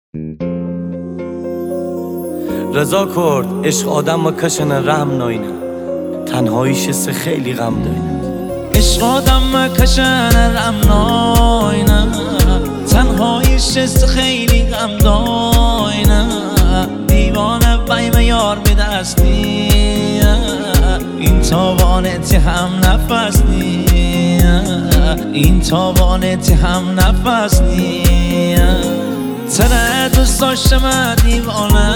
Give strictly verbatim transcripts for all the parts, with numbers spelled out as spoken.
رضا کرد عشق آدم و کشن رحم ناینه تنهاییش سه خیلی غم داینه عشق آدم و کشن رحم ناینه تنهاییش سه خیلی غم داینه دیوانه بایم یار به دستی این تاوانتی هم نفس نی این تاوانتی هم نفس نی تره دوست داشته من دیوانه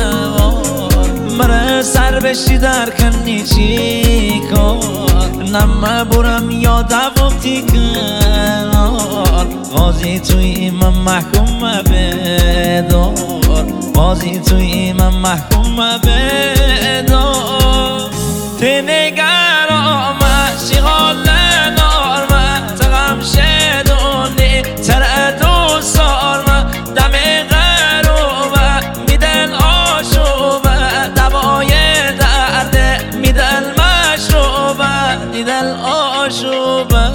مره سر بشی در کنی چی کن نمه برم یاده وقتی کنار قاضی توی من محکوم بدار قاضی توی من محکوم بدار تی نگر آمد شی حال نارمه تغم شدونی تره دوست دارمه دم غروبه میدل آشوبه دوای درده میدل مشروبه میدل آشوبه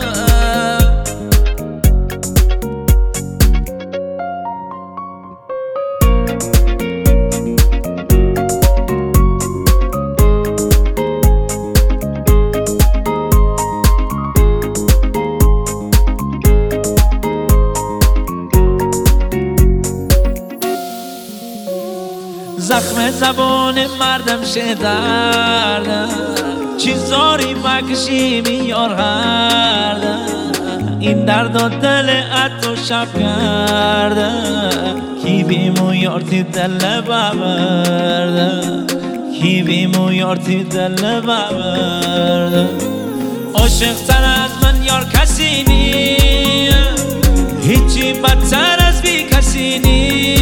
زخم زبان مردم شه دردم چیزاری مکشی میار هردم این درد و دل اتو شب کرده کی بیمو یارتی دل ببرده کی بیمو یارتی دل ببرده عاشق تر از من یار کسی نی هیچی بدتر از بی کسی نی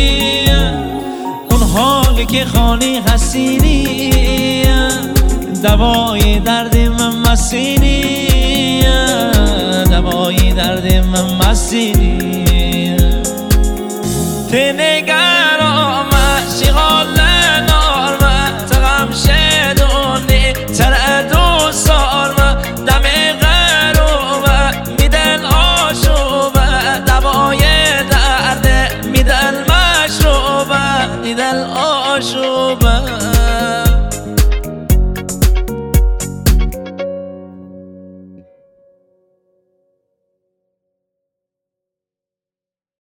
حالی که خالی حسینی دوای درد من مسینی دوای درد من مسینی تی نگر آمد شی حال نارمه تغم شدونی تره دوست دارمه دم غروبه میدل آشوبه دوای درد میدل مشروبه میدل آشوبه